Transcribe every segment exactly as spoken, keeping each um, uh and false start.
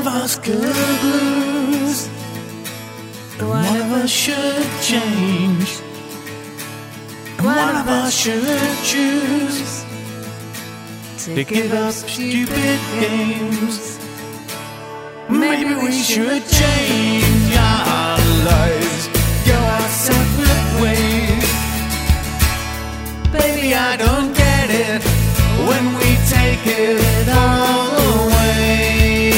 of us could lose, one of us should change, one of us should choose to give up stupid games. Maybe we should change our lives, go our separate ways. Baby, I don't get it when we take it all away.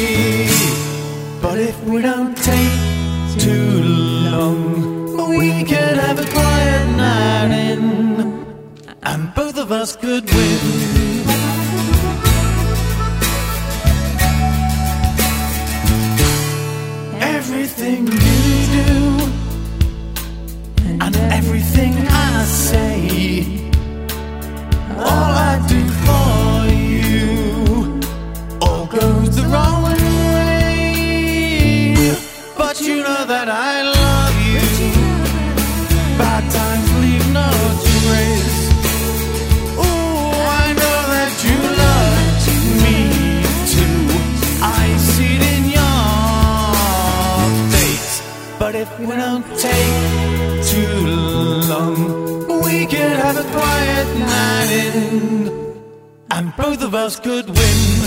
But if we don't take too long, we could have a quiet night in, and both of us could win. Everything you do and everything I say, all I do for you, all goes the wrong way. But you know that I love you, bad times leave no trace. Oh, I know that you love me too, I see it in your face. But if we don't take too long, we could have a quiet night in, and both of us could win.